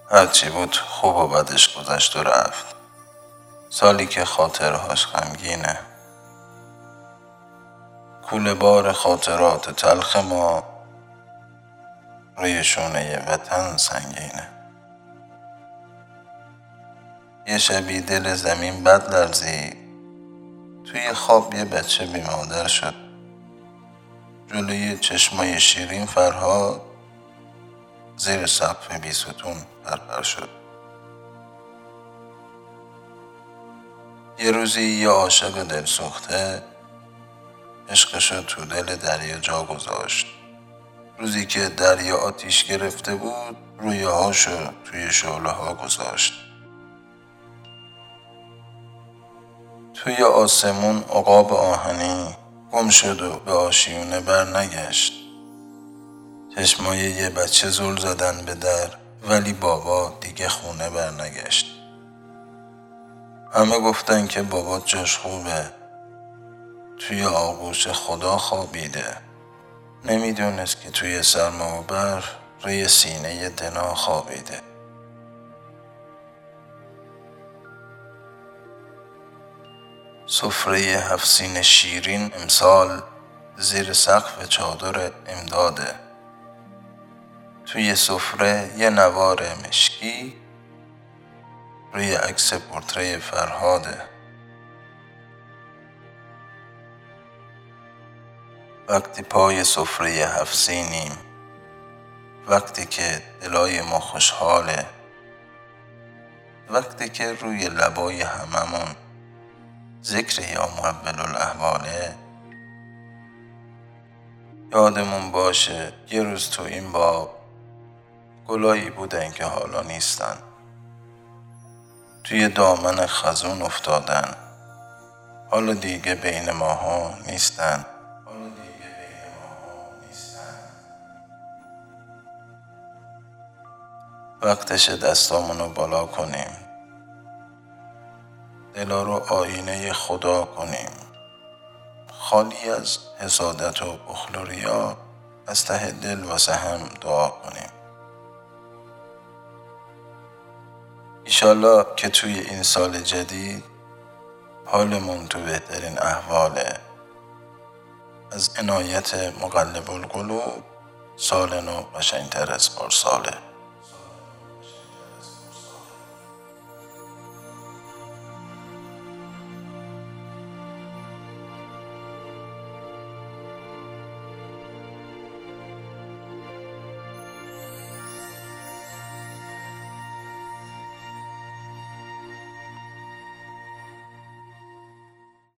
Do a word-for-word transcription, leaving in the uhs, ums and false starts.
هرچی بود خوب و بدش گذشت و رفت. سالی که خاطرهاش غمگینه. کوله بار خاطرات تلخ ما روی شونه وطن سنگینه. یه شبی دل زمین بد لرزید، توی خواب یه بچه بی مادر شد. جلوی چشمای شیرین فرهاد زیر سقف بی ستون پرپر شد. یه روزی یه عاشق دلسوخته عشقشو تو دل دریا جا گذاشت. روزی که دریا آتیش گرفته بود رویاهاشو توی شعله ها گذاشت. توی آسمون عقاب آهنی گم شد و به آشیونه بر نگشت. چشمای یه بچه زل زدن به در، ولی بابا دیگه خونه بر نگشت. همه گفتن که بابا جاش خوبه، توی آغوش خدا خوابیده. نمیدونست که توی سرما و برف روی سینه دنا خوابیده. سفره هفت سین شیرین امسال زیر سقف چادر امداده. توی سفره یه نوار مشکی روی عکس پورتری فرهاده. وقتی پای سفره هفت سینیم، وقتی که دلای ما خوشحاله، وقتی که روی لبای هممون ذکر یا محول الاحواله، یادمون باشه یه روز تو این باغ گلایی بودن که حالا نیستن. توی دامن خزون افتادن، حالا دیگه بین ماها نیستن. وقتش دستامونو بالا کنیم، دلا رو آینه خدا کنیم، خالی از حسادت و بخل و ریا، از ته دل واسه هم دعا کنیم. ایشالله که توی این سال جدید حالمون تو بهترین احواله. از عنایت مقلب القلوب سال نو قشنگتر از پارساله.